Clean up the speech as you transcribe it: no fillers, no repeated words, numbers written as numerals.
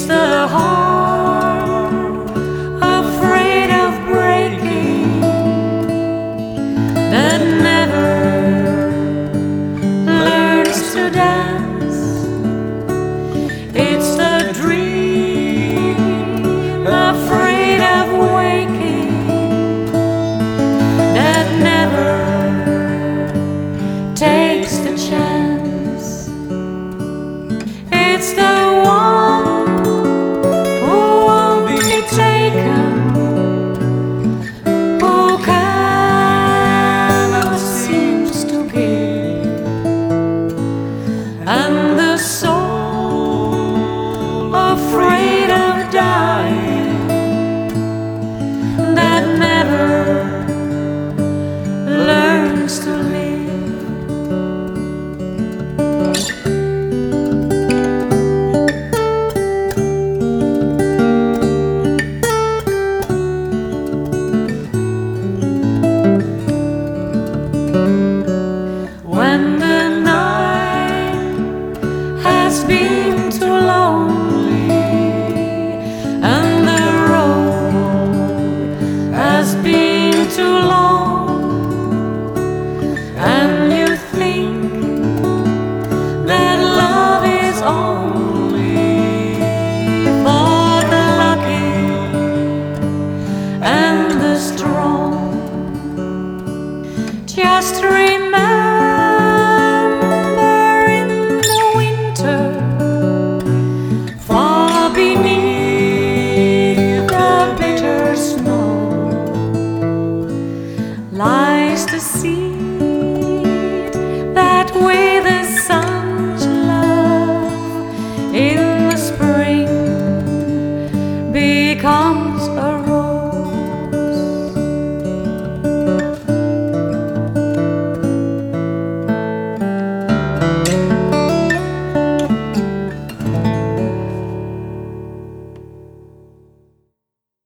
the heart afraid of breaking that never learns to dance. It's the dream afraid of waking that never takes the chance. It's the one who won't be taken, who cannot seems to give, and the soul afraid of dying that never learns to live. When the night has been too lonely and the road has been too long, and you think that love is only for the lucky and the strong, just remember in the winter, far beneath the bitter snow, lies the seed that with the sun's love in the spring becomes